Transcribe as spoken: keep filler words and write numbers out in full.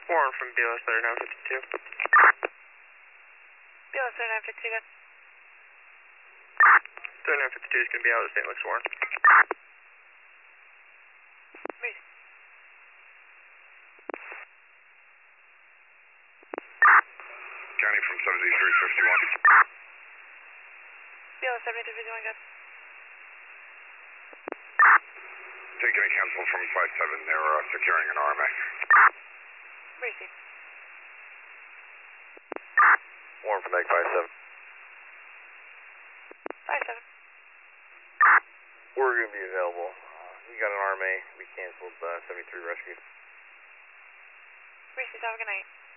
Warren from B L S thirty-nine fifty-two. B L S thirty-nine fifty-two, good. thirty-nine fifty-two is going to be out of Saint Luke's, Warren. Reese. County from seventy-three fifty-one. B L S seventy-three fifty-one, good. Taking a cancel from five seven, they're uh, securing an R M A. Reese. Warren from Egg five seven. five seven. We're going to be available. Uh, we got an R M A. We canceled uh, seventy-three rescue. Reese, have a good night.